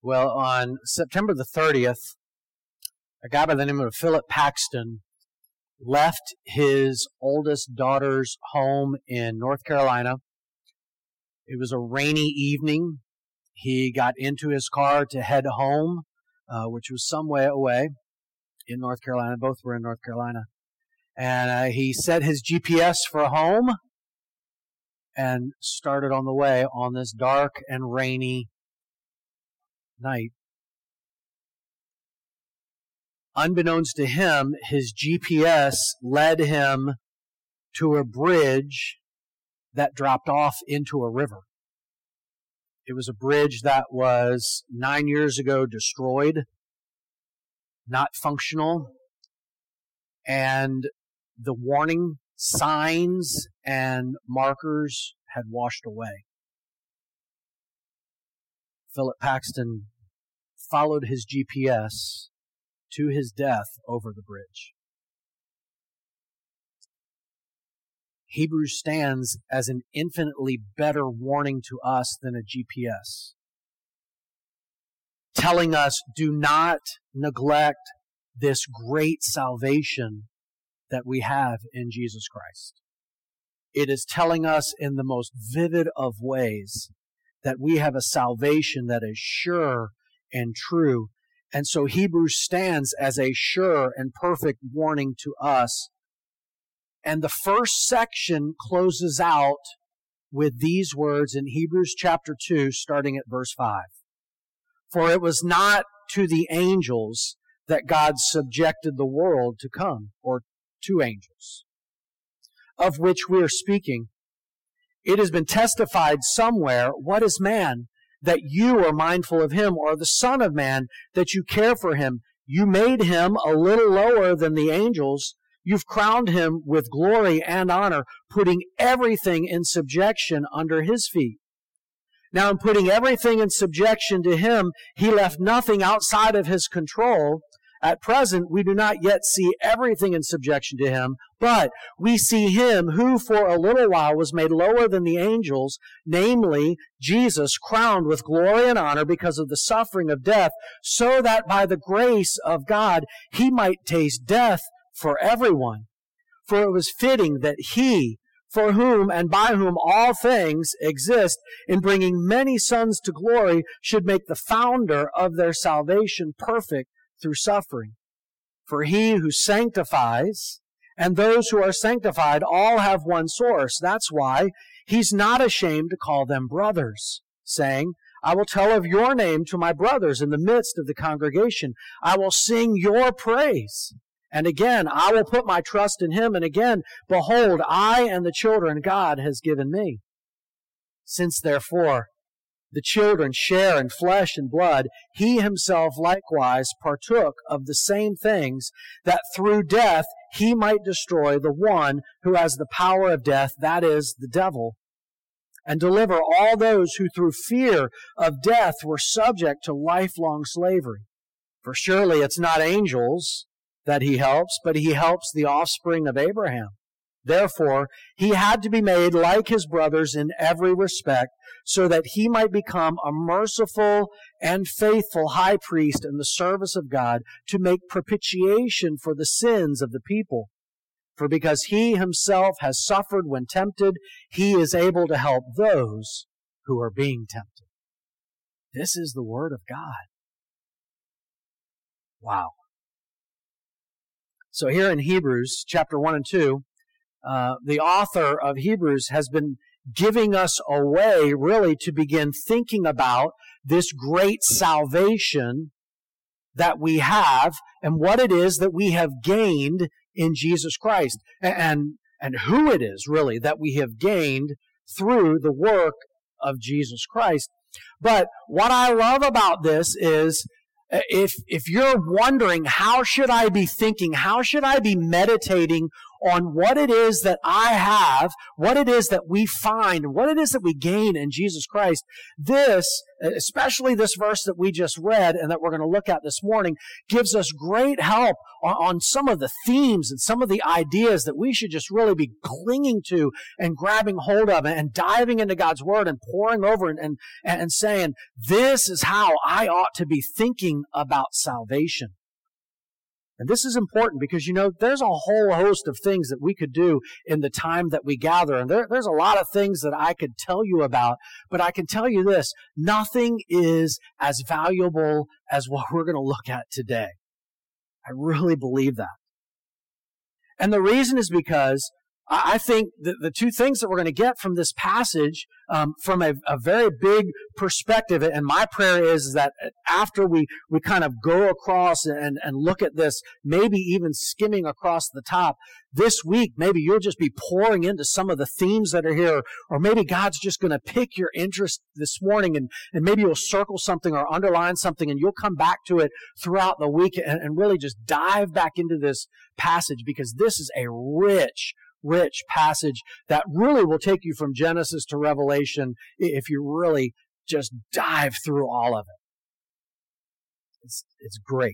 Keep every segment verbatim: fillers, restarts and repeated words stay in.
Well, on September the thirtieth, a guy by the name of Philip Paxton left his oldest daughter's home in North Carolina. It was a rainy evening. He got into his car to head home, uh, which was some way away in North Carolina. Both were in North Carolina. And uh, he set his G P S for home and started on the way on this dark and rainy night. Unbeknownst to him, his G P S led him to a bridge that dropped off into a river. It was a bridge that was nine years ago destroyed, not functional, and the warning signs and markers had washed away. Philip Paxton followed his G P S to his death over the bridge. Hebrews stands as an infinitely better warning to us than a G P S, telling us, do not neglect this great salvation that we have in Jesus Christ. It is telling us in the most vivid of ways that we have a salvation that is sure and true. And so Hebrews stands as a sure and perfect warning to us. And the first section closes out with these words in Hebrews chapter two, starting at verse five. For it was not to the angels that God subjected the world to come, or to angels, of which we are speaking. It has been testified somewhere, what is man, that you are mindful of him, or the Son of Man, that you care for him? You made him a little lower than the angels. You've crowned him with glory and honor, putting everything in subjection under his feet. Now, in putting everything in subjection to him, he left nothing outside of his control. At present, we do not yet see everything in subjection to him, but we see him who for a little while was made lower than the angels, namely Jesus, crowned with glory and honor because of the suffering of death, so that by the grace of God he might taste death for everyone. For it was fitting that he, for whom and by whom all things exist, in bringing many sons to glory, should make the founder of their salvation perfect through suffering. For he who sanctifies and those who are sanctified all have one source. That's why he's not ashamed to call them brothers, saying, I will tell of your name to my brothers in the midst of the congregation. I will sing your praise. And again, I will put my trust in him. And again, behold, I and the children God has given me. Since therefore the children share in flesh and blood, he himself likewise partook of the same things, that through death he might destroy the one who has the power of death, that is, the devil, and deliver all those who through fear of death were subject to lifelong slavery. For surely it's not angels that he helps, but he helps the offspring of Abraham. Therefore, he had to be made like his brothers in every respect, so that he might become a merciful and faithful high priest in the service of God, to make propitiation for the sins of the people. For because he himself has suffered when tempted, he is able to help those who are being tempted. This is the word of God. Wow. So here in Hebrews chapter one and two, uh, the author of Hebrews has been giving us a way really to begin thinking about this great salvation that we have and what it is that we have gained in Jesus Christ, and, and who it is really that we have gained through the work of Jesus Christ. But what I love about this is If if you're wondering, how should I be thinking, how should I be meditating on what it is that I have, what it is that we find, what it is that we gain in Jesus Christ, this, especially this verse that we just read and that we're going to look at this morning, gives us great help on, on some of the themes and some of the ideas that we should just really be clinging to and grabbing hold of and diving into God's Word and poring over and, and, and saying, this is how I ought to be thinking about salvation. And this is important because, you know, there's a whole host of things that we could do in the time that we gather. And there, there's a lot of things that I could tell you about. But I can tell you this, nothing is as valuable as what we're going to look at today. I really believe that. And the reason is because I think the, the two things that we're going to get from this passage, um, from a, a very big perspective, and my prayer is that after we, we kind of go across and, and look at this, maybe even skimming across the top, this week, maybe you'll just be pouring into some of the themes that are here, or maybe God's just going to pick your interest this morning, and, and maybe you'll circle something or underline something, and you'll come back to it throughout the week and, and really just dive back into this passage, because this is a rich rich passage that really will take you from Genesis to Revelation if you really just dive through all of it. It's, it's great.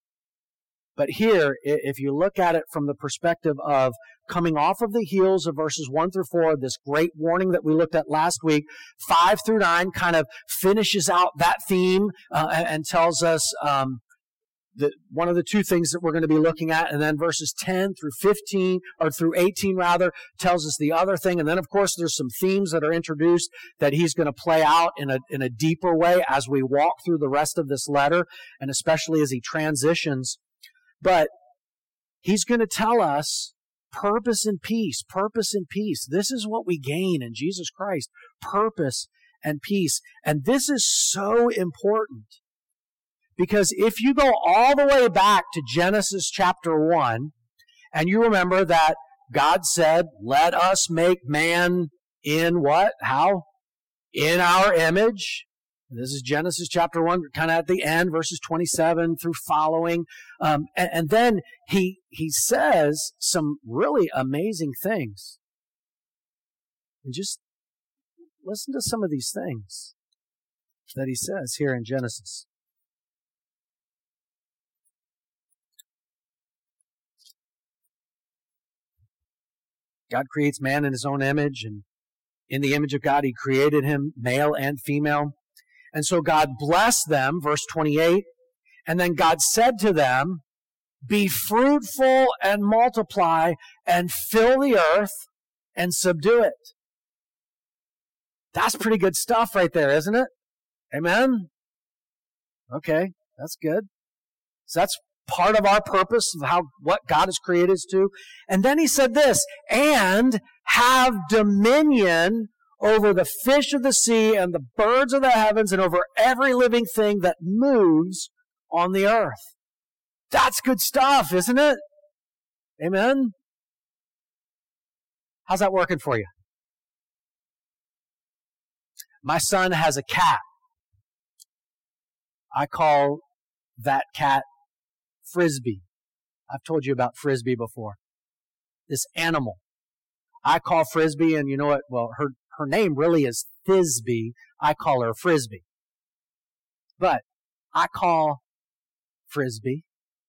But here, if you look at it from the perspective of coming off of the heels of verses one through four, this great warning that we looked at last week, five through nine kind of finishes out that theme uh, and, and tells us um, The, one of the two things that we're going to be looking at, and then verses ten through fifteen, or through eighteen rather, tells us the other thing. And then, of course, there's some themes that are introduced that he's going to play out in a, in a deeper way as we walk through the rest of this letter, and especially as he transitions. But he's going to tell us purpose and peace, purpose and peace. This is what we gain in Jesus Christ, purpose and peace. And this is so important. Because if you go all the way back to Genesis chapter one, and you remember that God said, let us make man in what? How? In our image. This is Genesis chapter one, kind of at the end, verses twenty-seven through following. Um, and, and then he, he says some really amazing things. And just listen to some of these things that he says here in Genesis. God creates man in his own image, and in the image of God he created him, male and female. And so God blessed them, verse twenty-eight, and then God said to them, be fruitful and multiply and fill the earth and subdue it. That's pretty good stuff right there, isn't it? Amen? Okay, that's good. So that's part of our purpose of how what God has created us to. And then he said this, and have dominion over the fish of the sea and the birds of the heavens and over every living thing that moves on the earth. That's good stuff, isn't it? Amen? How's that working for you? My son has a cat. I call that cat Frisbee. I've told you about Frisbee before. This animal. I call Frisbee, and you know what? Well, her, her name really is Thisbe. I call her Frisbee. But I call Frisbee.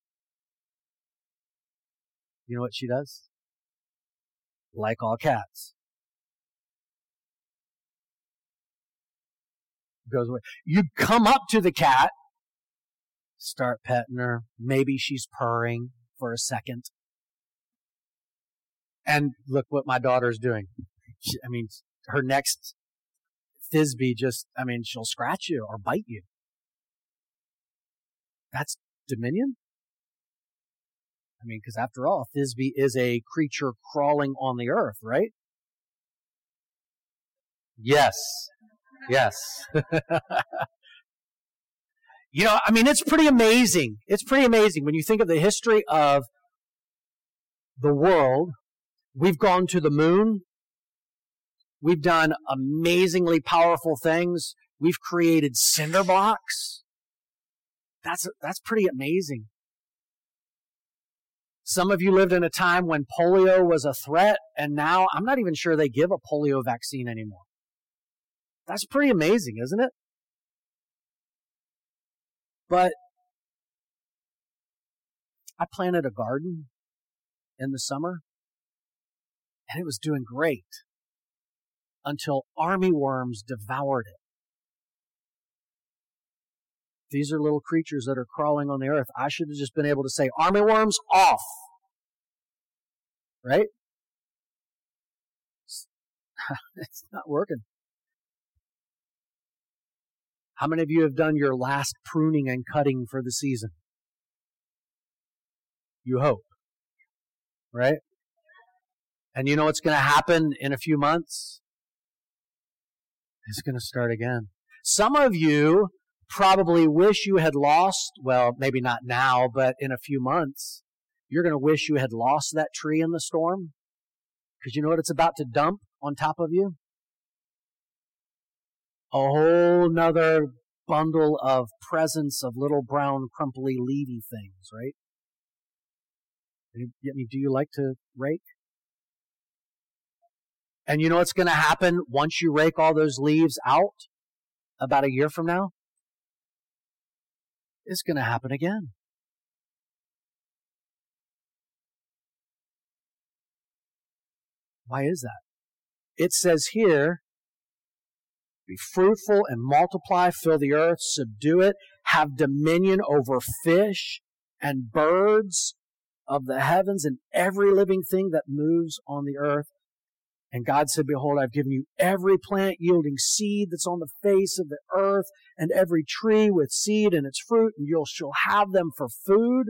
You know what she does? Like all cats. Goes away. You come up to the cat, start petting her. Maybe she's purring for a second. And look what my daughter's doing. She, I mean, her next Thisbe just, I mean, she'll scratch you or bite you. That's dominion? I mean, because after all, Thisbe is a creature crawling on the earth, right? Yes. Yes. You know, I mean, it's pretty amazing. It's pretty amazing when you think of the history of the world. We've gone to the moon. We've done amazingly powerful things. We've created cinder blocks. That's, that's pretty amazing. Some of you lived in a time when polio was a threat, and now I'm not even sure they give a polio vaccine anymore. That's pretty amazing, isn't it? But I planted a garden in the summer, and it was doing great until army worms devoured it. These are little creatures that are crawling on the earth. I should have just been able to say, army worms off. Right? It's not working. How many of you have done your last pruning and cutting for the season? You hope. Right? And you know what's going to happen in a few months? It's going to start again. Some of you probably wish you had lost, well, maybe not now, but in a few months, you're going to wish you had lost that tree in the storm. Because you know what it's about to dump on top of you? A whole nother bundle of presents of little brown, crumply, leafy things, right? I mean, do you like to rake? And you know what's going to happen once you rake all those leaves out about a year from now? It's going to happen again. Why is that? It says here, be fruitful and multiply, fill the earth, subdue it, have dominion over fish and birds of the heavens and every living thing that moves on the earth. And God said, behold, I've given you every plant yielding seed that's on the face of the earth, and every tree with seed in its fruit, and you shall have them for food.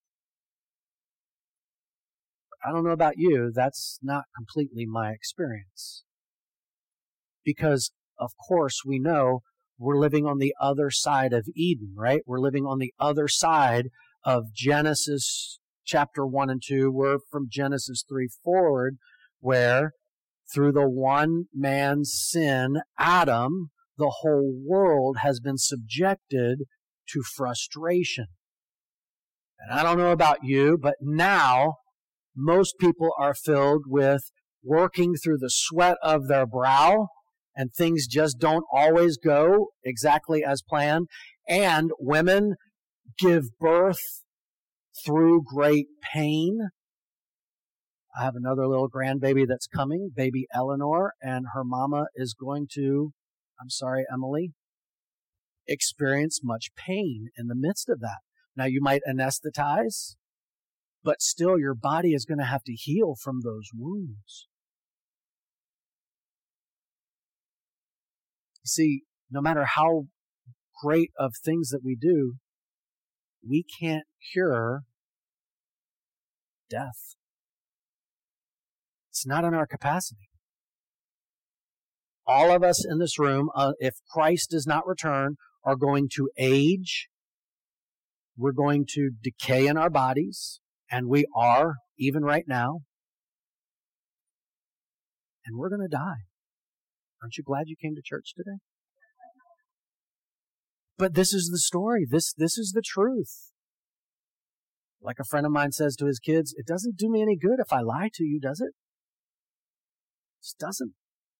I don't know about you, that's not completely my experience. Because, of course, we know we're living on the other side of Eden, right? We're living on the other side of Genesis chapter one and two. We're from Genesis three forward, where through the one man's sin, Adam, the whole world has been subjected to frustration. And I don't know about you, but now most people are filled with working through the sweat of their brow, and things just don't always go exactly as planned. And women give birth through great pain. I have another little grandbaby that's coming, baby Eleanor, and her mama is going to, I'm sorry, Emily, experience much pain in the midst of that. Now, you might anesthetize, but still your body is going to have to heal from those wounds. See, no matter how great of things that we do, we can't cure death. It's not in our capacity. All of us in this room, uh, if Christ does not return, are going to age. We're going to decay in our bodies, and we are, even right now. And we're going to die. Aren't you glad you came to church today? But this is the story. This, this is the truth. Like a friend of mine says to his kids, it doesn't do me any good if I lie to you, does it? It just doesn't.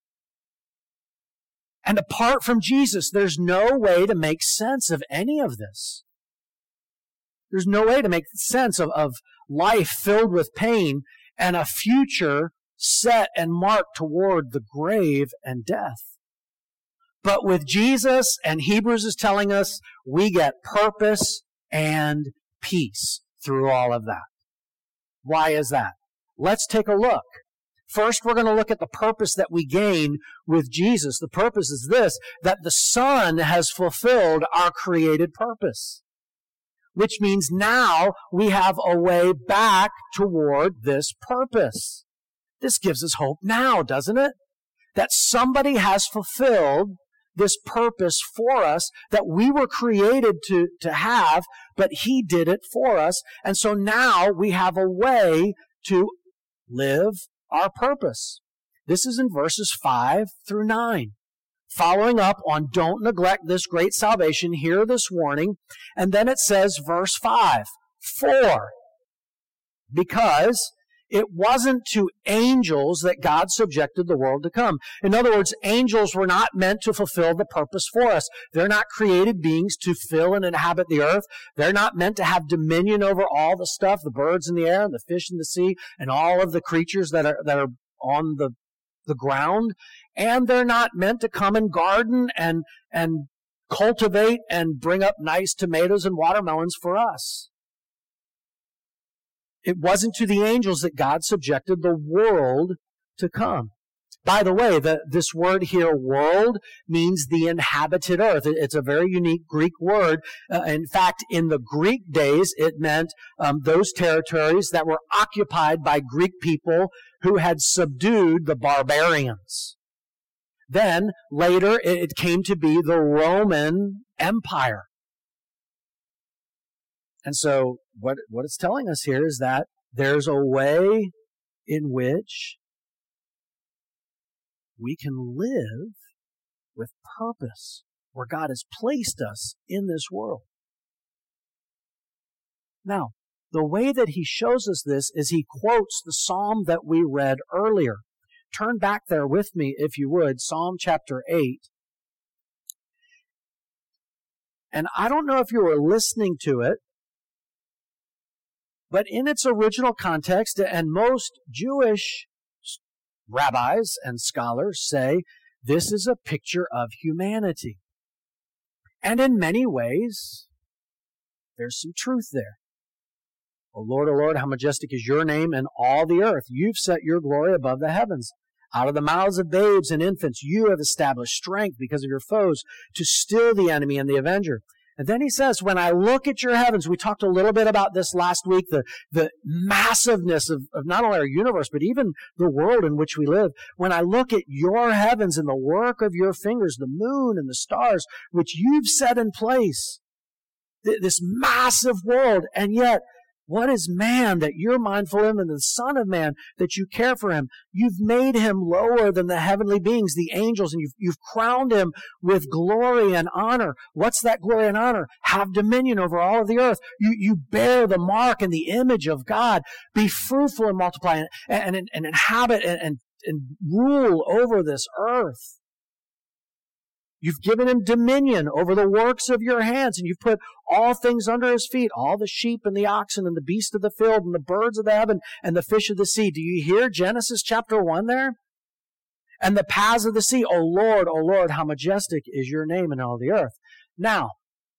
And apart from Jesus, there's no way to make sense of any of this. There's no way to make sense of, of life filled with pain and a future set and marked toward the grave and death. But with Jesus, and Hebrews is telling us, we get purpose and peace through all of that. Why is that? Let's take a look. First, we're going to look at the purpose that we gain with Jesus. The purpose is this, that the Son has fulfilled our created purpose. Which means now we have a way back toward this purpose. This gives us hope now, doesn't it? That somebody has fulfilled this purpose for us that we were created to, to have, but He did it for us. And so now we have a way to live our purpose. This is in verses five through nine. Following up on don't neglect this great salvation, hear this warning. And then it says, verse five, for because it wasn't to angels that God subjected the world to come. In other words, angels were not meant to fulfill the purpose for us. They're not created beings to fill and inhabit the earth. They're not meant to have dominion over all the stuff, the birds in the air and the fish in the sea and all of the creatures that are, that are on the, the ground. And they're not meant to come and garden and, and cultivate and bring up nice tomatoes and watermelons for us. It wasn't to the angels that God subjected the world to come. By the way, the, this word here, world, means the inhabited earth. It, it's a very unique Greek word. Uh, in fact, in the Greek days, it meant um, those territories that were occupied by Greek people who had subdued the barbarians. Then, later, it, it came to be the Roman Empire. And so what, what it's telling us here is that there's a way in which we can live with purpose, where God has placed us in this world. Now, the way that he shows us this is he quotes the psalm that we read earlier. Turn back there with me, if you would, Psalm chapter eight. And I don't know if you were listening to it, but in its original context, and most Jewish rabbis and scholars say, this is a picture of humanity. And in many ways, there's some truth there. O Lord, O Lord, how majestic is your name in all the earth. You've set your glory above the heavens. Out of the mouths of babes and infants, you have established strength because of your foes to still the enemy and the avenger. And then he says, when I look at your heavens, we talked a little bit about this last week, the, the massiveness of, of not only our universe, but even the world in which we live. When I look at your heavens and the work of your fingers, the moon and the stars, which you've set in place, th- this massive world, and yet, what is man that you're mindful of him, and the Son of Man that you care for him? You've made him lower than the heavenly beings, the angels, and you've, you've crowned him with glory and honor. What's that glory and honor? Have dominion over all of the earth. You, you bear the mark and the image of God. Be fruitful and multiply and, and, and inhabit and, and, and rule over this earth. You've given him dominion over the works of your hands, and you've put all things under his feet, all the sheep and the oxen and the beasts of the field and the birds of the heaven and the fish of the sea. Do you hear Genesis chapter one there? And the paths of the sea. O Lord, O Lord, how majestic is your name in all the earth. Now,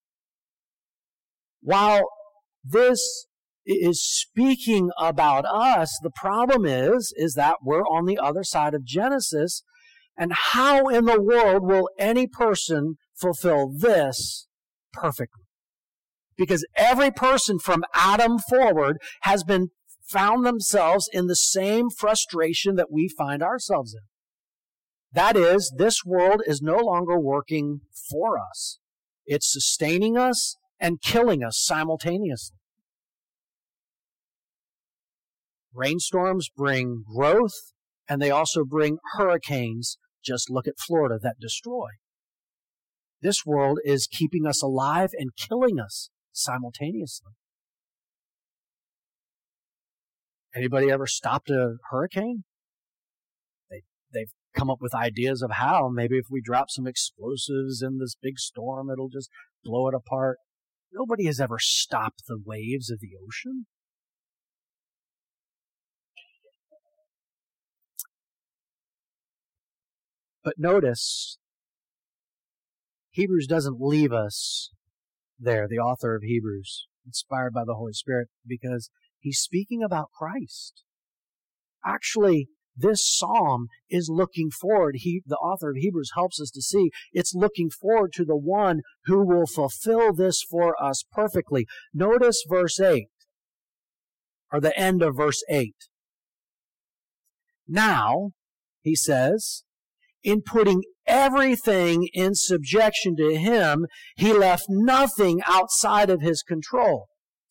while this is speaking about us, the problem is, is that we're on the other side of Genesis. And how in the world will any person fulfill this perfectly? Because every person from Adam forward has been found themselves in the same frustration that we find ourselves in. That is, this world is no longer working for us. It's sustaining us and killing us simultaneously. Rainstorms bring growth, and they also bring hurricanes. Just look at Florida that destroy. This world is keeping us alive and killing us simultaneously. Anybody ever stopped a hurricane? They, they've come up with ideas of how. Maybe if we drop some explosives in this big storm, it'll just blow it apart. Nobody has ever stopped the waves of the ocean. But notice, Hebrews doesn't leave us there, the author of Hebrews, inspired by the Holy Spirit, because he's speaking about Christ. Actually, this psalm is looking forward. He, the author of Hebrews helps us to see it's looking forward to the one who will fulfill this for us perfectly. Notice verse eight, or the end of verse eight. Now, he says, in putting everything in subjection to him, he left nothing outside of his control.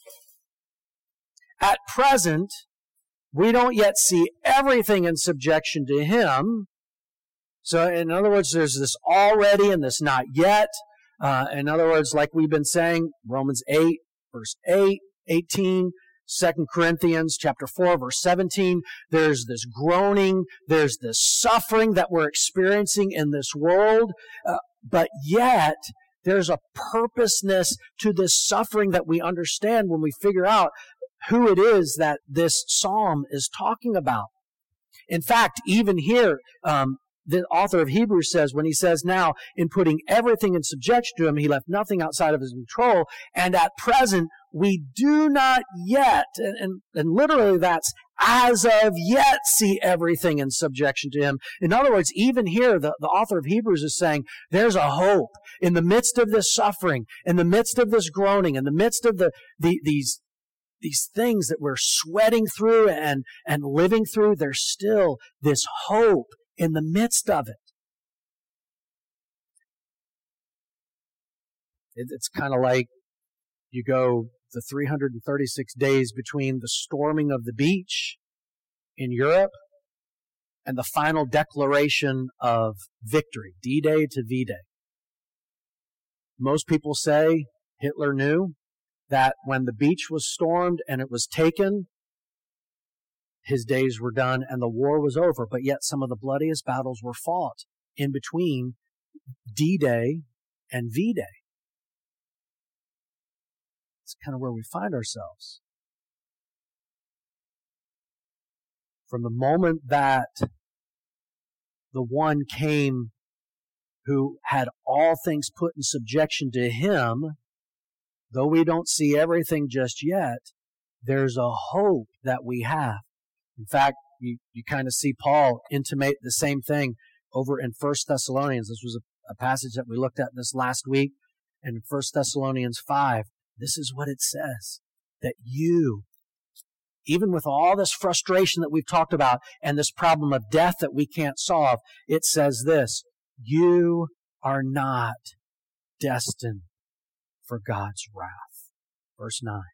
At present, we don't yet see everything in subjection to him. So, in other words, there's this already and this not yet. Uh, in other words, like we've been saying, Romans eight, verse eight, eighteen, Second Corinthians chapter four, verse seventeen, there's this groaning, there's this suffering that we're experiencing in this world, uh, but yet there's a purposeness to this suffering that we understand when we figure out who it is that this psalm is talking about. In fact, even here, um, the author of Hebrews says, when he says now, in putting everything in subjection to him, he left nothing outside of his control, and at present, we do not yet, and, and, and literally that's as of yet see everything in subjection to him. In other words, even here, the, the author of Hebrews is saying, there's a hope in the midst of this suffering, in the midst of this groaning, in the midst of the, the these These things that we're sweating through and, and living through, there's still this hope in the midst of it. it it's kind of like you go the three hundred thirty-six days between the storming of the beach in Europe and the final declaration of victory, D-Day to V-Day. Most people say Hitler knew that when the beach was stormed and it was taken, his days were done and the war was over. But yet some of the bloodiest battles were fought in between D-Day and V-Day. It's kind of where we find ourselves. From the moment that the one came who had all things put in subjection to him, though we don't see everything just yet, there's a hope that we have. In fact, you, you kind of see Paul intimate the same thing over in First Thessalonians. This was a, a passage that we looked at this last week. And in First Thessalonians five, this is what it says, that you, even with all this frustration that we've talked about and this problem of death that we can't solve, it says this, you are not destined for God's wrath. Verse nine.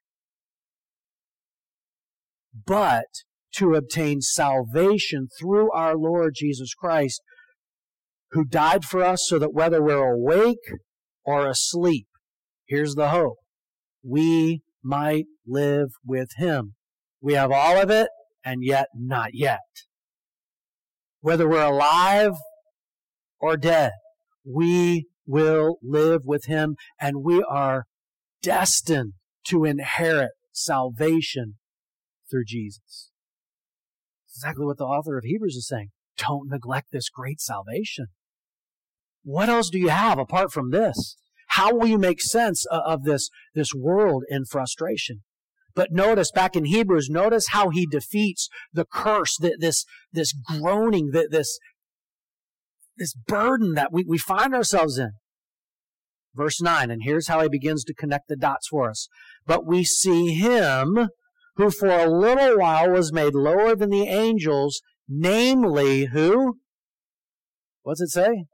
But to obtain salvation through our Lord Jesus Christ, who died for us so that whether we're awake or asleep, here's the hope, we might live with him. We have all of it, and yet not yet. Whether we're alive or dead, we will live with him, and we are destined to inherit salvation through Jesus. Exactly what the author of Hebrews is saying. Don't neglect this great salvation. What else do you have apart from this? How will you make sense of this, this world in frustration? But notice, back in Hebrews, notice how he defeats the curse, this, this groaning, this, this burden that we, we find ourselves in. Verse nine, and here's how he begins to connect the dots for us. But we see him who for a little while was made lower than the angels, namely who? What's it say?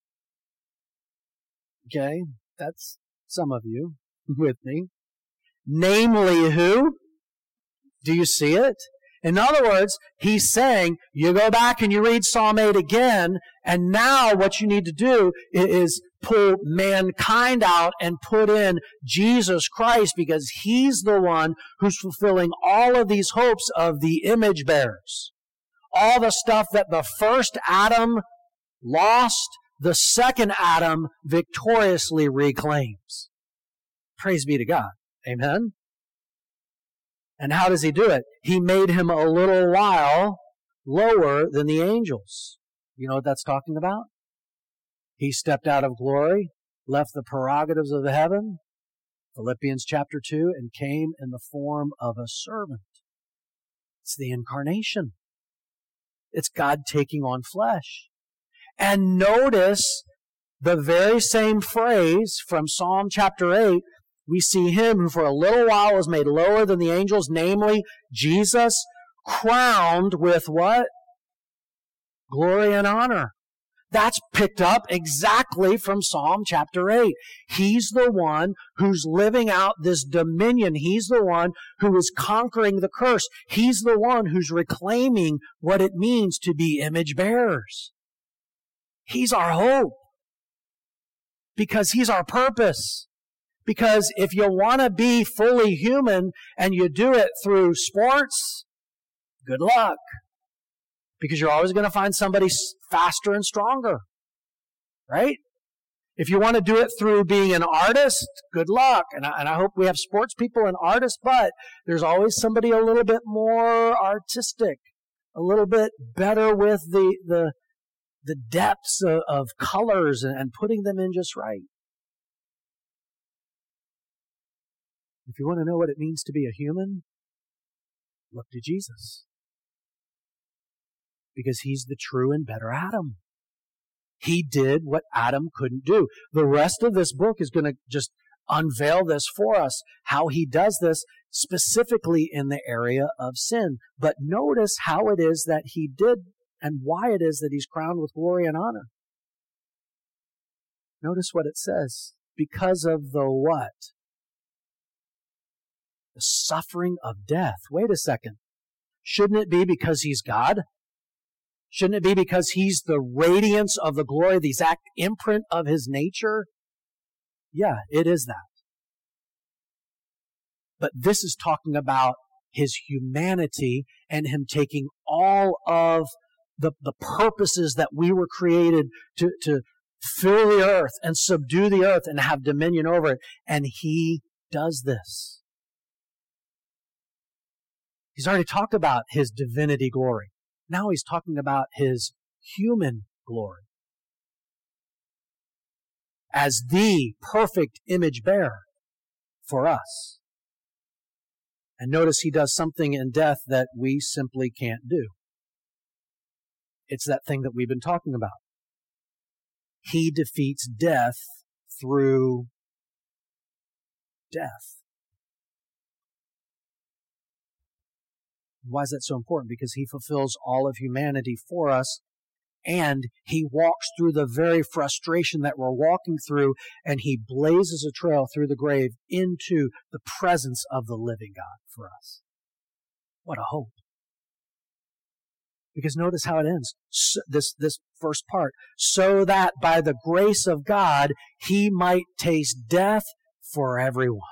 Okay, that's some of you with me. Namely who? Do you see it? In other words, he's saying, you go back and you read Psalm eight again, and now what you need to do is pull mankind out and put in Jesus Christ, because he's the one who's fulfilling all of these hopes of the image bearers. All the stuff that the first Adam lost, the second Adam victoriously reclaims. Praise be to God. Amen? And how does he do it? He made him a little while lower than the angels. You know what that's talking about? He stepped out of glory, left the prerogatives of heaven, Philippians chapter two, and came in the form of a servant. It's the incarnation. It's God taking on flesh. And notice the very same phrase from Psalm chapter eight. We see him who for a little while was made lower than the angels, namely Jesus, crowned with what? Glory and honor. That's picked up exactly from Psalm chapter eight. He's the one who's living out this dominion. He's the one who is conquering the curse. He's the one who's reclaiming what it means to be image bearers. He's our hope because he's our purpose. Because if you want to be fully human and you do it through sports, good luck. Because you're always going to find somebody faster and stronger. Right? If you want to do it through being an artist, good luck. And I, and I hope we have sports people and artists, but there's always somebody a little bit more artistic, a little bit better with the the, the depths of, of colors and, and putting them in just right. If you want to know what it means to be a human, look to Jesus. Because he's the true and better Adam. He did what Adam couldn't do. The rest of this book is going to just unveil this for us, how he does this specifically in the area of sin. But notice how it is that he did and why it is that he's crowned with glory and honor. Notice what it says. Because of the what? The suffering of death. Wait a second. Shouldn't it be because he's God? Shouldn't it be because he's the radiance of the glory, the exact imprint of his nature? Yeah, it is that. But this is talking about his humanity and him taking all of the, the purposes that we were created to, to fill the earth and subdue the earth and have dominion over it. And he does this. He's already talked about his divinity glory. Now he's talking about his human glory as the perfect image bearer for us. And notice he does something in death that we simply can't do. It's that thing that we've been talking about. He defeats death through death. Why is that so important? Because he fulfills all of humanity for us, and he walks through the very frustration that we're walking through, and he blazes a trail through the grave into the presence of the living God for us. What a hope. Because notice how it ends, so, this, this first part. So that by the grace of God, he might taste death for everyone.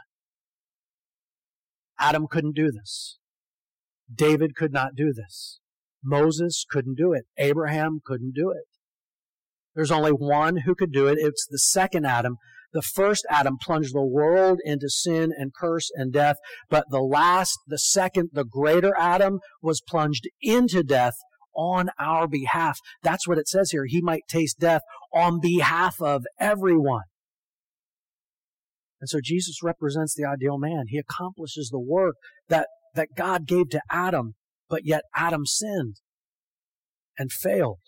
Adam couldn't do this. David could not do this. Moses couldn't do it. Abraham couldn't do it. There's only one who could do it. It's the second Adam. The first Adam plunged the world into sin and curse and death. But the last, the second, the greater Adam was plunged into death on our behalf. That's what it says here. He might taste death on behalf of everyone. And so Jesus represents the ideal man. He accomplishes the work that that God gave to Adam, but yet Adam sinned and failed.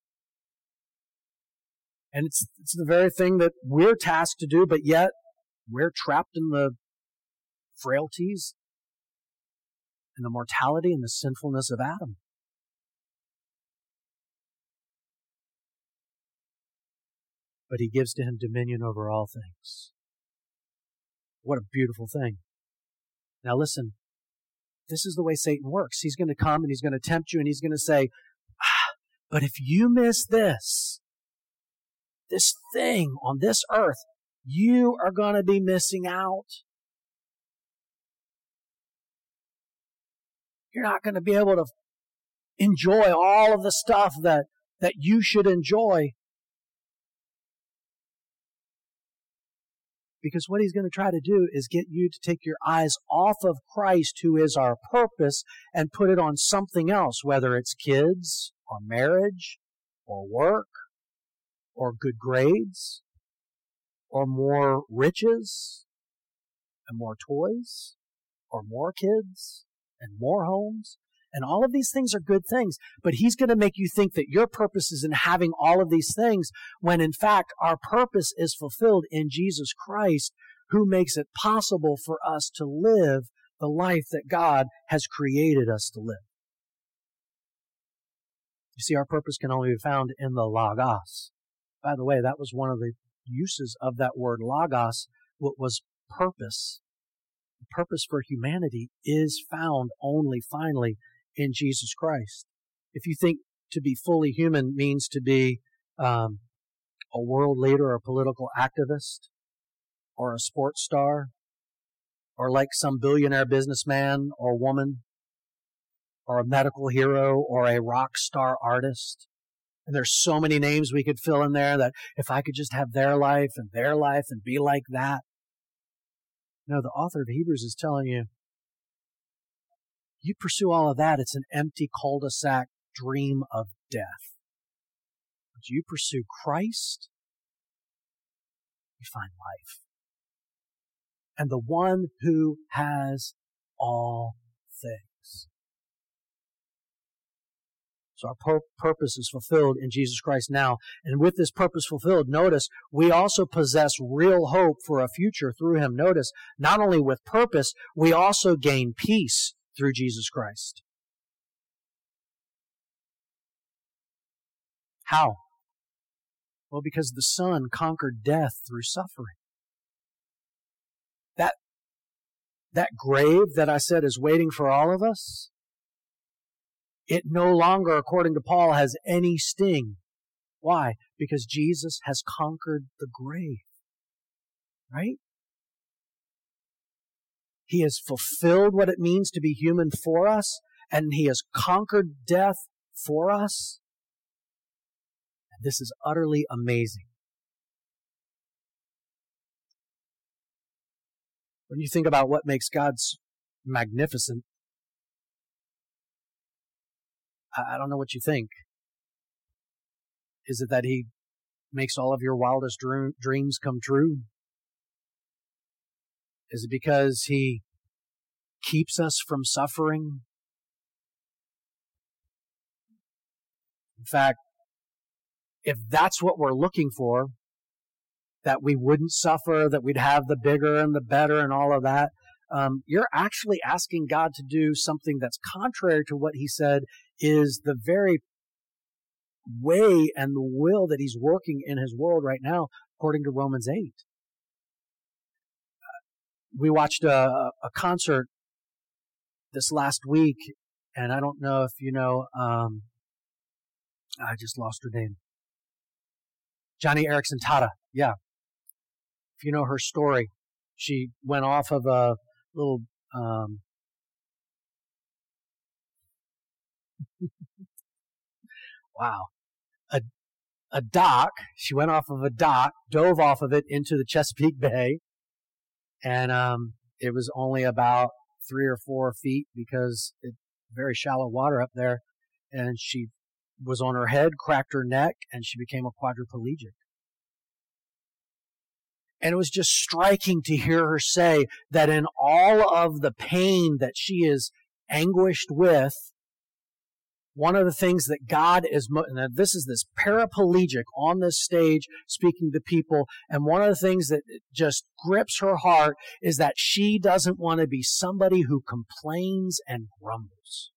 And it's, it's the very thing that we're tasked to do, but yet we're trapped in the frailties and the mortality and the sinfulness of Adam. But he gives to him dominion over all things. What a beautiful thing. Now listen, this is the way Satan works. He's going to come and he's going to tempt you and he's going to say, ah, but if you miss this, this thing on this earth, you are going to be missing out. You're not going to be able to enjoy all of the stuff that, that you should enjoy. Because what he's going to try to do is get you to take your eyes off of Christ, who is our purpose, and put it on something else, whether it's kids, or marriage, or work, or good grades, or more riches, and more toys, or more kids, and more homes. And all of these things are good things, but he's going to make you think that your purpose is in having all of these things, when in fact our purpose is fulfilled in Jesus Christ, who makes it possible for us to live the life that God has created us to live. You see, our purpose can only be found in the Logos. By the way, that was one of the uses of that word Logos, what was purpose. The purpose for humanity is found only finally in Jesus Christ. If you think to be fully human means to be um, a world leader or a political activist, or a sports star or like some billionaire businessman or woman or a medical hero or a rock star artist. And there's so many names we could fill in there that if I could just have their life and their life and be like that. No, the author of Hebrews is telling you, you pursue all of that, it's an empty cul-de-sac dream of death. But you pursue Christ, you find life. And the one who has all things. So our pur- purpose is fulfilled in Jesus Christ now. And with this purpose fulfilled, notice, we also possess real hope for a future through Him. Notice, not only with purpose, we also gain peace through Jesus Christ. How? Well, because the Son conquered death through suffering. That, that grave that I said is waiting for all of us, it no longer, according to Paul, has any sting. Why? Because Jesus has conquered the grave. Right? He has fulfilled what it means to be human for us, and He has conquered death for us. And this is utterly amazing. When you think about what makes God magnificent, I don't know what you think. Is it that He makes all of your wildest dreams come true? Is it because He keeps us from suffering? In fact, if that's what we're looking for, that we wouldn't suffer, that we'd have the bigger and the better and all of that, um, you're actually asking God to do something that's contrary to what He said is the very way and the will that He's working in His world right now, according to Romans eight. We watched a, a concert this last week, and I don't know if you know, um, I just lost her name. Joni Eareckson Tada, yeah. If you know her story, she went off of a little, um, wow, a, a dock. She went off of a dock, dove off of it into the Chesapeake Bay, and um, it was only about three or four feet because it's very shallow water up there, and she was on her head, cracked her neck, and she became a quadriplegic. And it was just striking to hear her say that in all of the pain that she is anguished with, one of the things that God is, and this is this paraplegic on this stage speaking to people, and one of the things that just grips her heart is that she doesn't want to be somebody who complains and grumbles.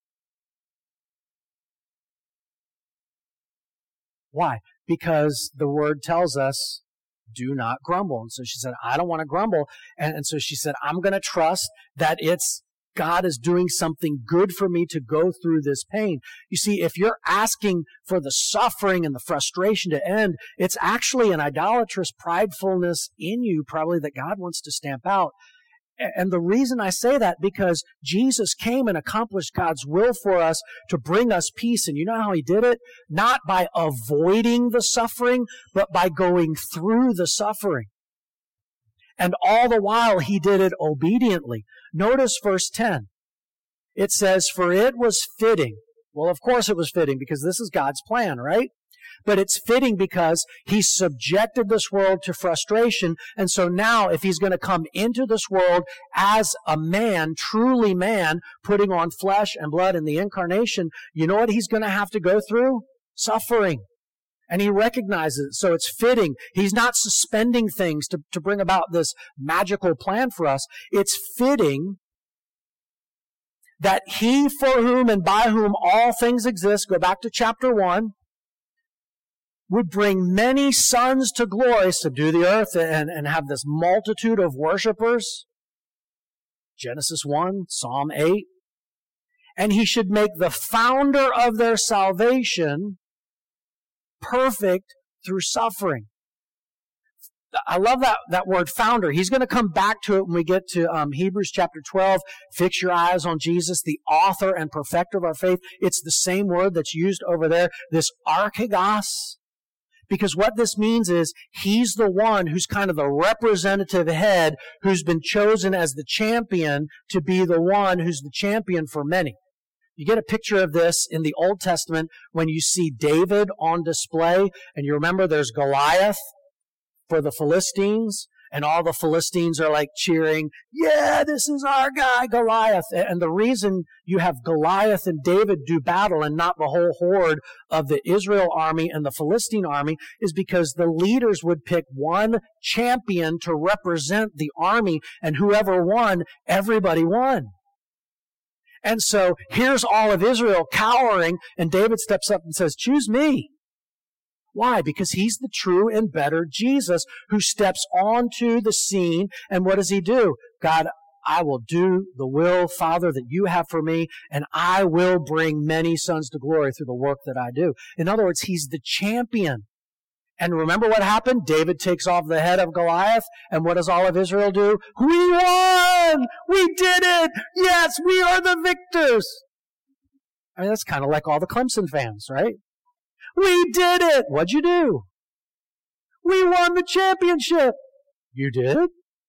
Why? Because the Word tells us, do not grumble. And so she said, I don't want to grumble. And, and so she said, I'm going to trust that it's God is doing something good for me to go through this pain. You see, if you're asking for the suffering and the frustration to end, it's actually an idolatrous pridefulness in you probably that God wants to stamp out. And the reason I say that, because Jesus came and accomplished God's will for us to bring us peace. And you know how He did it? Not by avoiding the suffering, but by going through the suffering. And all the while, He did it obediently. Notice verse ten. It says, for it was fitting. Well, of course it was fitting, because this is God's plan, right? But it's fitting because He subjected this world to frustration. And so now, if He's going to come into this world as a man, truly man, putting on flesh and blood in the incarnation, you know what He's going to have to go through? Suffering. And He recognizes it, so it's fitting. He's not suspending things to, to bring about this magical plan for us. It's fitting that He for whom and by whom all things exist, go back to chapter one, would bring many sons to glory, subdue the earth, and, and have this multitude of worshipers. Genesis one, Psalm eight. And He should make the founder of their salvation perfect through suffering. I love that, that word founder. He's going to come back to it when we get to um, Hebrews chapter twelve. Fix your eyes on Jesus, the author and perfecter of our faith. It's the same word that's used over there, this archegos. Because what this means is he's the one who's kind of the representative head who's been chosen as the champion to be the one who's the champion for many. You get a picture of this in the Old Testament when you see David on display, and you remember there's Goliath for the Philistines, and all the Philistines are like cheering, yeah, this is our guy, Goliath. And the reason you have Goliath and David do battle and not the whole horde of the Israel army and the Philistine army is because the leaders would pick one champion to represent the army, and whoever won, everybody won. And so here's all of Israel cowering, and David steps up and says, choose me. Why? Because he's the true and better Jesus who steps onto the scene. And what does he do? God, I will do the will, Father, that you have for me, and I will bring many sons to glory through the work that I do. In other words, he's the champion. And remember what happened? David takes off the head of Goliath, and what does all of Israel do? We won! We did it! Yes, we are the victors! I mean, that's kind of like all the Clemson fans, right? We did it! What'd you do? We won the championship! You did?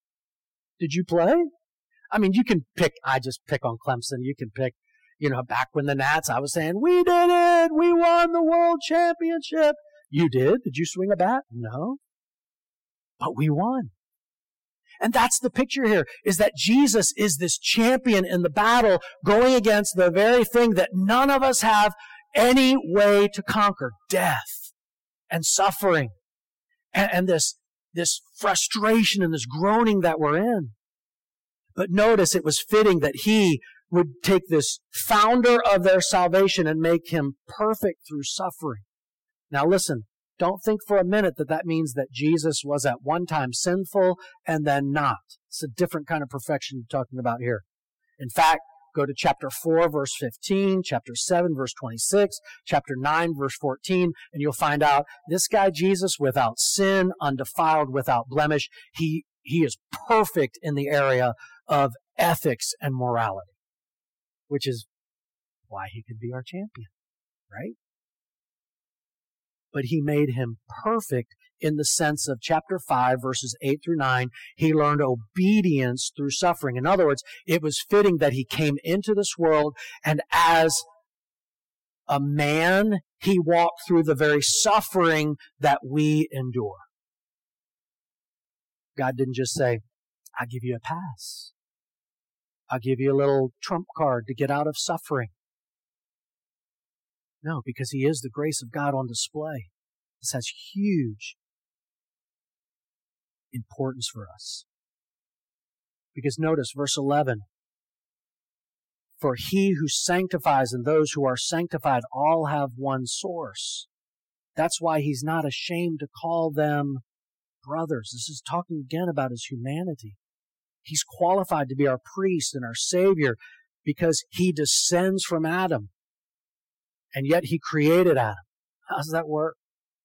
Did you play? I mean, you can pick, I just pick on Clemson. You can pick, you know, back when the Nats, I was saying, we did it! We won the world championship! You did? Did you swing a bat? No. But we won. And that's the picture here, is that Jesus is this champion in the battle going against the very thing that none of us have any way to conquer, death and suffering and, and this, this frustration and this groaning that we're in. But notice it was fitting that he would take this founder of their salvation and make him perfect through suffering. Now listen, don't think for a minute that that means that Jesus was at one time sinful and then not. It's a different kind of perfection you're talking about here. In fact, go to chapter four, verse fifteen, chapter seven, verse twenty-six, chapter nine, verse fourteen, and you'll find out this guy Jesus, without sin, undefiled, without blemish, he, he is perfect in the area of ethics and morality, which is why he could be our champion, right? But he made him perfect in the sense of chapter five, verses eight through nine. He learned obedience through suffering. In other words, it was fitting that he came into this world, and as a man, he walked through the very suffering that we endure. God didn't just say, I'll give you a pass. I'll give you a little trump card to get out of suffering. No, because he is the grace of God on display. This has huge importance for us. Because notice verse eleven. For he who sanctifies and those who are sanctified all have one source. That's why he's not ashamed to call them brothers. This is talking again about his humanity. He's qualified to be our priest and our Savior because he descends from Adam. And yet he created Adam. How does that work?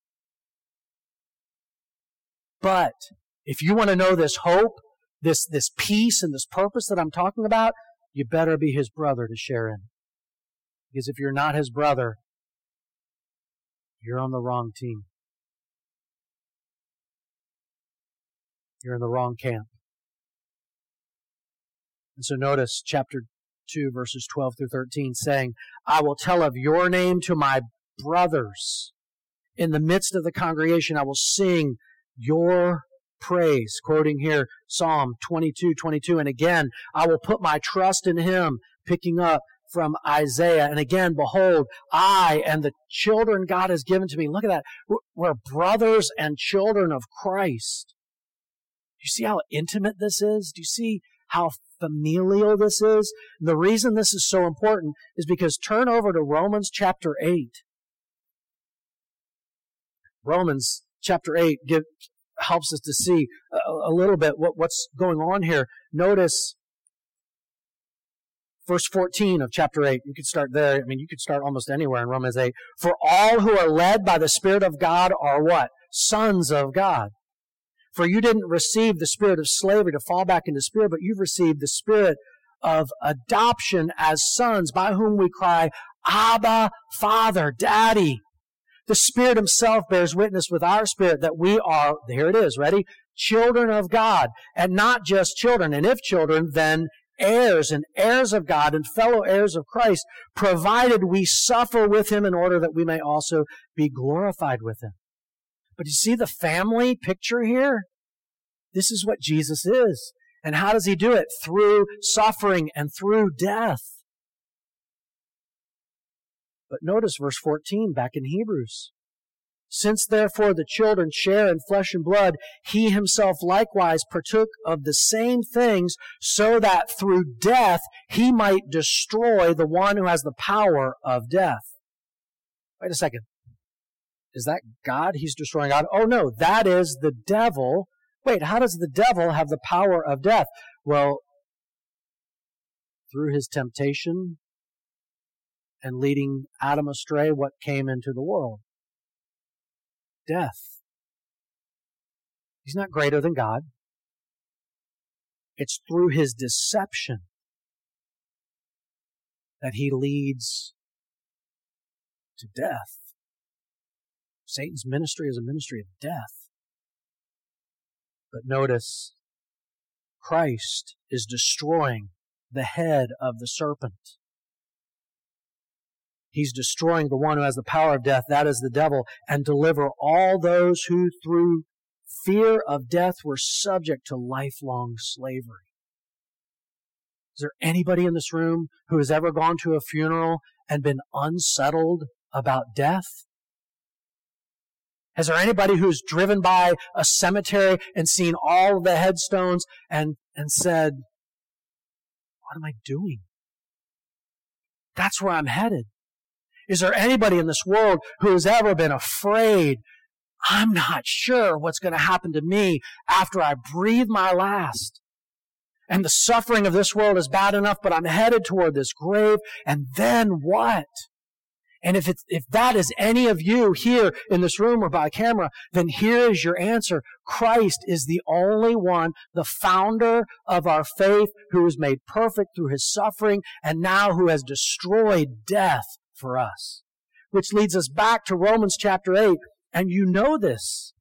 But if you want to know this hope, this, this peace and this purpose that I'm talking about, you better be his brother to share in. Because if you're not his brother, you're on the wrong team. You're in the wrong camp. And so notice chapter two, verses twelve through thirteen, saying, I will tell of your name to my brothers. In the midst of the congregation, I will sing your praise. Quoting here, Psalm twenty-two, twenty-two. And again, I will put my trust in him. Picking up from Isaiah. And again, behold, I and the children God has given to me. Look at that. We're brothers and children of Christ. Do you see how intimate this is? Do you see how familial this is? The reason this is so important is because turn over to Romans chapter eight. Romans chapter eight give, helps us to see a, a little bit what, what's going on here. Notice verse fourteen of chapter eight. You could start there. I mean, you could start almost anywhere in Romans eight. For all who are led by the Spirit of God are what? Sons of God. For you didn't receive the spirit of slavery to fall back into spirit, but you've received the spirit of adoption as sons, by whom we cry, Abba, Father, Daddy. The Spirit Himself bears witness with our spirit that we are, here it is, ready? Children of God. And not just children. And if children, then heirs and heirs of God and fellow heirs of Christ, provided we suffer with Him in order that we may also be glorified with Him. But you see the family picture here? This is what Jesus is. And how does He do it? Through suffering and through death. But notice verse fourteen back in Hebrews. Since therefore the children share in flesh and blood, He Himself likewise partook of the same things, so that through death He might destroy the one who has the power of death. Wait a second. Is that God? He's destroying God? Oh no, that is the devil. Wait, how does the devil have the power of death? Well, through his temptation and leading Adam astray, what came into the world? Death. He's not greater than God. It's through his deception that he leads to death. Satan's ministry is a ministry of death. But notice, Christ is destroying the head of the serpent. He's destroying the one who has the power of death, that is the devil, and deliver all those who through fear of death were subject to lifelong slavery. Is there anybody in this room who has ever gone to a funeral and been unsettled about death? Is there anybody who's driven by a cemetery and seen all of the headstones and, and said, what am I doing? That's where I'm headed. Is there anybody in this world who has ever been afraid, I'm not sure what's going to happen to me after I breathe my last? And the suffering of this world is bad enough, but I'm headed toward this grave, and then what? And if it's, if that is any of you here in this room or by camera, then here is your answer. Christ is the only one, the founder of our faith, who was made perfect through His suffering, and now who has destroyed death for us. Which leads us back to Romans chapter eight, and you know this.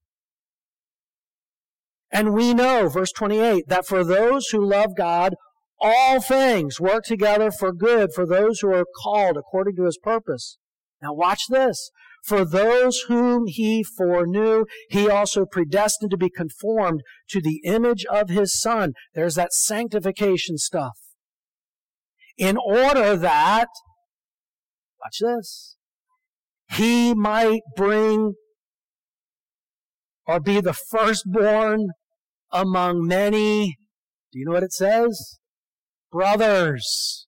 And we know, verse twenty-eight, that for those who love God, all things work together for good for those who are called according to His purpose. Now watch this. For those whom He foreknew, He also predestined to be conformed to the image of His Son. There's that sanctification stuff. In order that, watch this, He might bring or be the firstborn among many, do you know what it says? Brothers.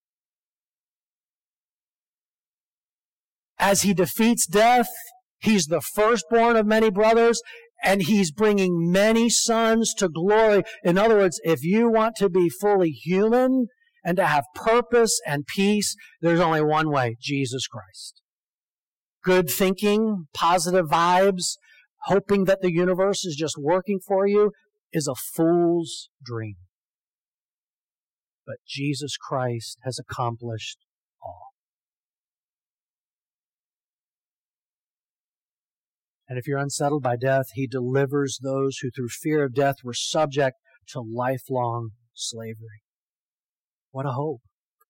As He defeats death, He's the firstborn of many brothers, and He's bringing many sons to glory. In other words, if you want to be fully human and to have purpose and peace, there's only one way, Jesus Christ. Good thinking, positive vibes, hoping that the universe is just working for you is a fool's dream. But Jesus Christ has accomplished all. And if you're unsettled by death, He delivers those who through fear of death were subject to lifelong slavery. What a hope.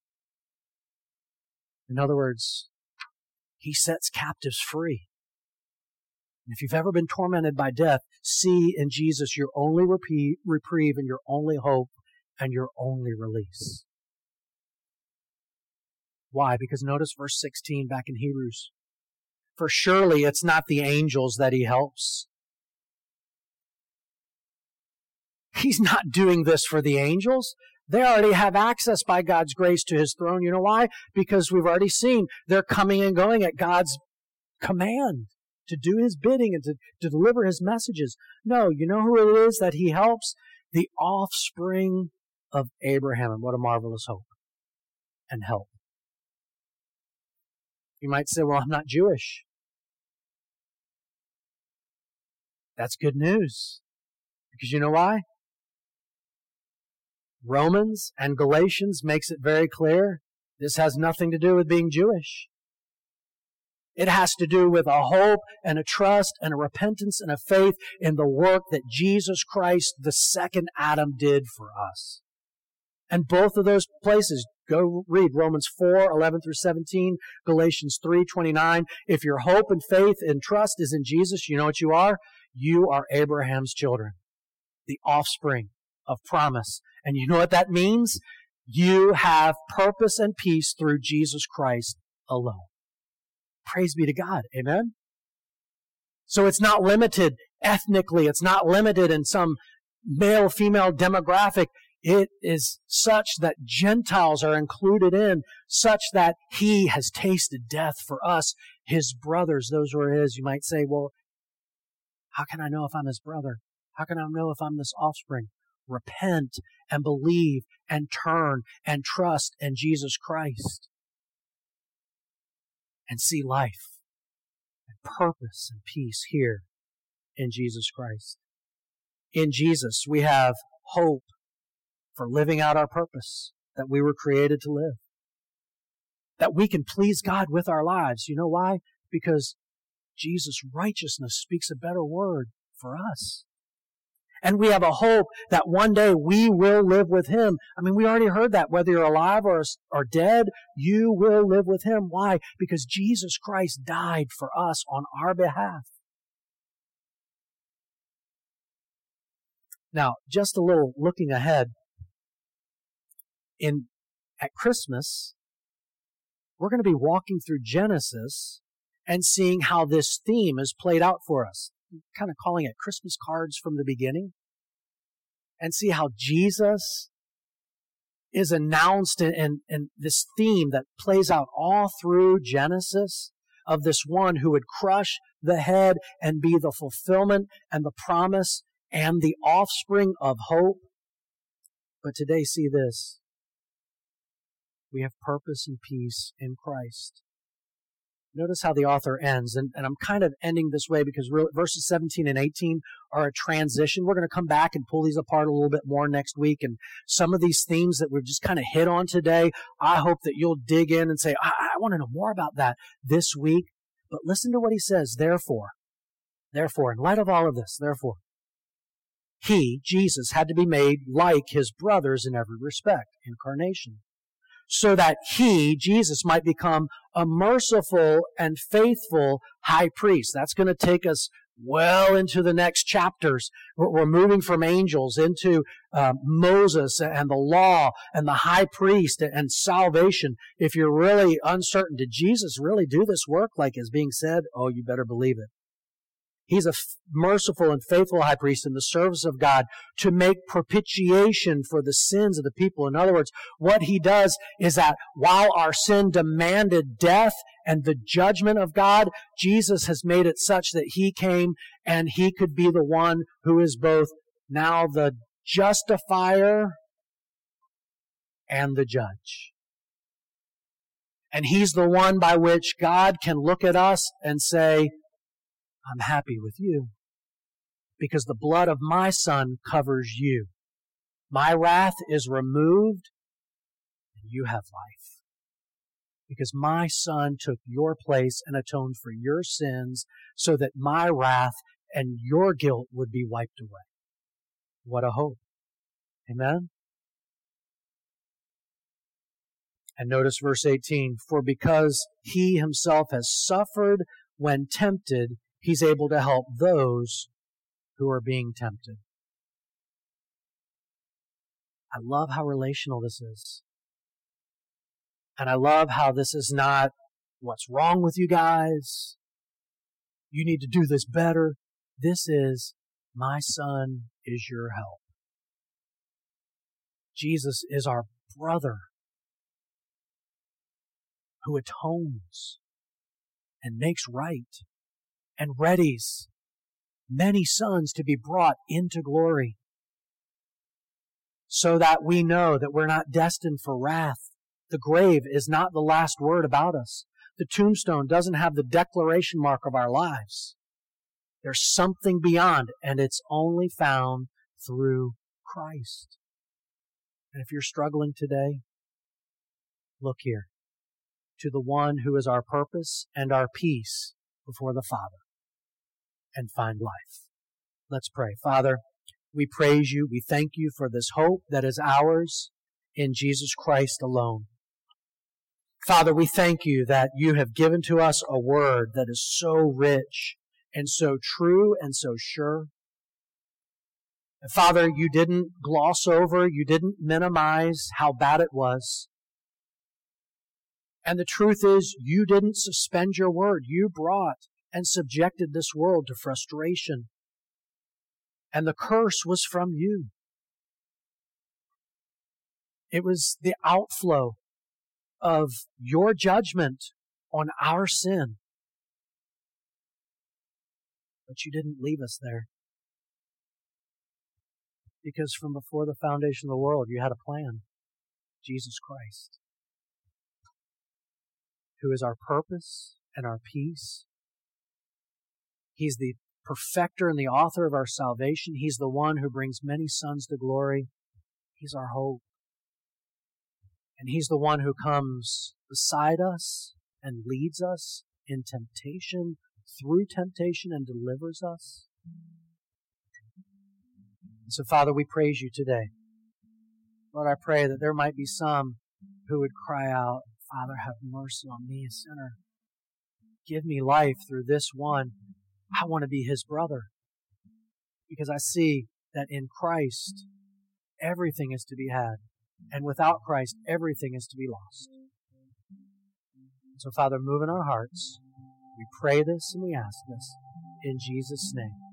In other words, He sets captives free. And if you've ever been tormented by death, see in Jesus your only reprieve and your only hope and your only release. Why? Because notice verse sixteen back in Hebrews. For surely it's not the angels that He helps. He's not doing this for the angels. They already have access by God's grace to His throne. You know why? Because we've already seen they're coming and going at God's command to do His bidding and to, to deliver His messages. No, you know who it is that He helps? The offspring of Abraham. And what a marvelous hope and help. You might say, well, I'm not Jewish. That's good news. Because you know why? Romans and Galatians makes it very clear this has nothing to do with being Jewish. It has to do with a hope and a trust and a repentance and a faith in the work that Jesus Christ, the second Adam, did for us. And both of those places, go read Romans four, eleven through seventeen, Galatians three, twenty-nine. If your hope and faith and trust is in Jesus, you know what you are? You are Abraham's children, the offspring of promise. And you know what that means? You have purpose and peace through Jesus Christ alone. Praise be to God. Amen? So it's not limited ethnically. It's not limited in some male-female demographic. It is such that Gentiles are included in, such that He has tasted death for us, His brothers. Those who are His. You might say, well, how can I know if I'm His brother? How can I know if I'm this offspring? Repent and believe and turn and trust in Jesus Christ. And see life and purpose and peace here in Jesus Christ. In Jesus, we have hope for living out our purpose that we were created to live. That we can please God with our lives. You know why? Because Jesus' righteousness speaks a better word for us. And we have a hope that one day we will live with Him. I mean, we already heard that. Whether you're alive or, or dead, you will live with Him. Why? Because Jesus Christ died for us on our behalf. Now, just a little looking ahead. In at Christmas, we're going to be walking through Genesis and seeing how this theme is played out for us. Kind of calling it Christmas cards from the beginning, and see how Jesus is announced in, in, in this theme that plays out all through Genesis of this one who would crush the head and be the fulfillment and the promise and the offspring of hope. But today, see this. We have purpose and peace in Christ. Notice how the author ends, and, and I'm kind of ending this way because really, verses seventeen and eighteen are a transition. We're going to come back and pull these apart a little bit more next week, and some of these themes that we've just kind of hit on today, I hope that you'll dig in and say, I, I want to know more about that this week. But listen to what he says, therefore, therefore, in light of all of this, therefore, He, Jesus, had to be made like His brothers in every respect, incarnation, so that He, Jesus, might become a merciful and faithful high priest. That's going to take us well into the next chapters. We're moving from angels into uh, Moses and the law and the high priest and salvation. If you're really uncertain, did Jesus really do this work like is being said? Oh, you better believe it. He's a f- merciful and faithful high priest in the service of God to make propitiation for the sins of the people. In other words, what He does is that while our sin demanded death and the judgment of God, Jesus has made it such that He came and He could be the one who is both now the justifier and the judge. And He's the one by which God can look at us and say, I'm happy with you because the blood of my Son covers you. My wrath is removed and you have life because my Son took your place and atoned for your sins so that my wrath and your guilt would be wiped away. What a hope. Amen? And notice verse eighteen, for because He Himself has suffered when tempted, He's able to help those who are being tempted. I love how relational this is. And I love how this is not, what's wrong with you guys? You need to do this better. This is, my Son is your help. Jesus is our brother who atones and makes right and readies many sons to be brought into glory, so that we know that we're not destined for wrath. The grave is not the last word about us. The tombstone doesn't have the declaration mark of our lives. There's something beyond, and it's only found through Christ. And if you're struggling today, look here to the one who is our purpose and our peace before the Father, and find life. Let's pray. Father, we praise you. We thank you for this hope that is ours in Jesus Christ alone. Father, we thank you that you have given to us a word that is so rich and so true and so sure. And Father, you didn't gloss over, you didn't minimize how bad it was. And the truth is, you didn't suspend your word. You brought and subjected this world to frustration. And the curse was from you. It was the outflow of your judgment on our sin. But you didn't leave us there. Because from before the foundation of the world, you had a plan. Jesus Christ, who is our purpose and our peace. He's the perfecter and the author of our salvation. He's the one who brings many sons to glory. He's our hope. And He's the one who comes beside us and leads us in temptation, through temptation, and delivers us. And so, Father, we praise you today. Lord, I pray that there might be some who would cry out, Father, have mercy on me, a sinner. Give me life through this one. I want to be his brother. Because I see that in Christ, everything is to be had. And without Christ, everything is to be lost. So, Father, move in our hearts. We pray this and we ask this in Jesus' name.